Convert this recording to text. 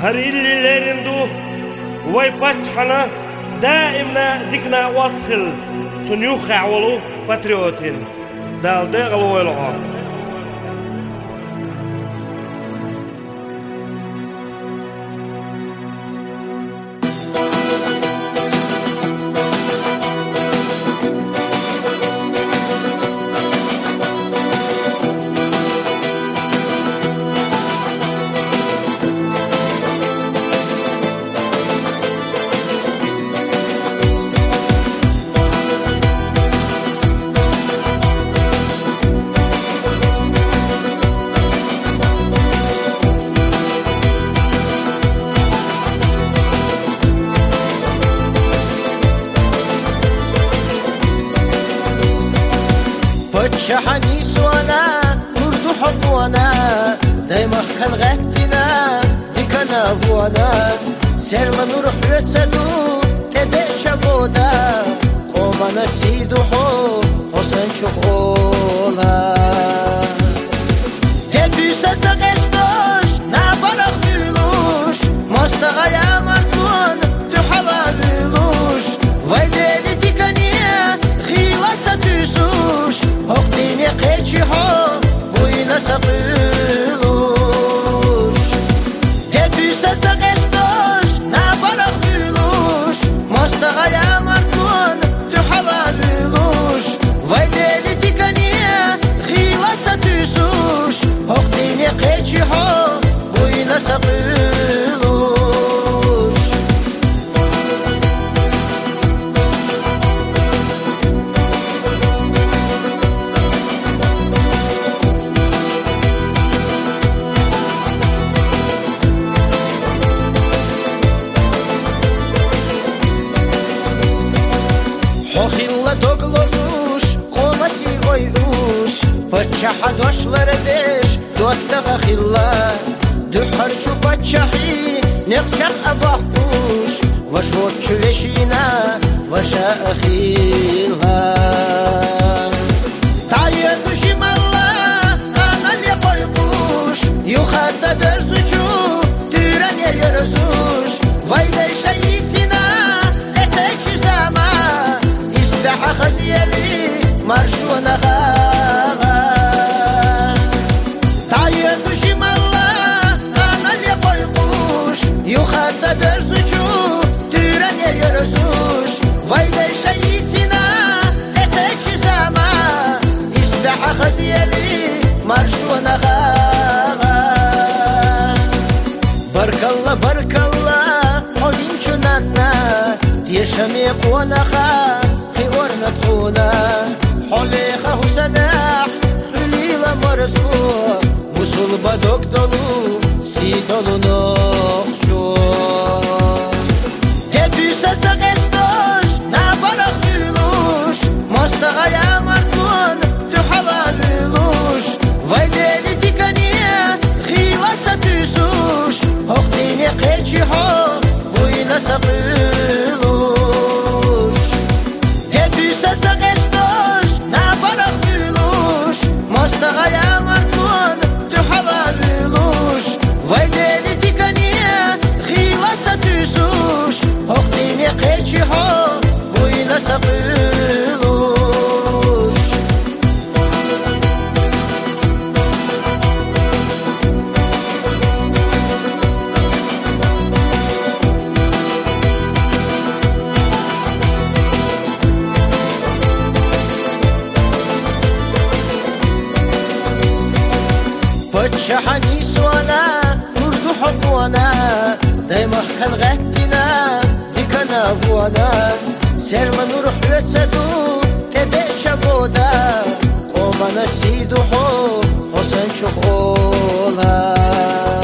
هريلي ويباتشحنا دائما ديكنا واسخل سنيو خاولو باتريوتين دالده غلويلوها شحني سوانا كرد حبوانا دايما كان غتنا ديكنا بوانا سيرما نروح يتسدو تبع شبودا قومنا سيدو حو حسن شخولا تدوسا سغشتوش نابالغ بيلوش مستغايا مرتون دحلا بيلوش ويدالي ديكانيا خيلاسا تيسوش هقديني قيتشي حو بوينا سقيلوش تدوسا سغشتوش نابالغ بيلوش مستغايا مرتون دحلا بيلوش ويدالي ديكانيا خيلاسا تيسوش هقديني قيتشي حو بوينا سقيلوش Хохилла доглозуш, комаси ойуш, бачаха дошлары деш, доттага хилла, духарчу бачахи, неқчақ абахуш, вашвотчу вешина, ваша ахилла. Тайя душималла, канале койкуш, юхаца дерзучу, тюране ерзуш, вайдай шаитина, этечи зама, خزيلي مرشونا غاغا تعيد شمالا انا اللي قيقوش يخاصة درسوشو تيران يرسوش ويدا شيتنا اتاكي زاما يسبح خزيلي مرشونا غاغا بارك الله بارك الله حوزين نانا تيشمي قونخا نتخونا حليخه سماح خليل مرزوق وصل بدك دلو سيدلو نخشو تدوسا سغستوش نابالغ بيلوش مستغايا مرتون دحلا بيلوش ويدالي ديكانيا خيلاسا تيسوش هقديني قيتشي حو بوينا سقيلوش سغشتوش نابالغ بيلوش مستغايا مرتون دحلا بيلوش ويدالي ديكانيا خيلاسا تيسوش هقديني قيتشي حو بوينا سقيلوش شحني سوانا كرد حبوانا دايما كان غتنا ديكنا بوانا سيرما نروح يتسدو تبع شبودا قومنا سيدو حو حسن شخولا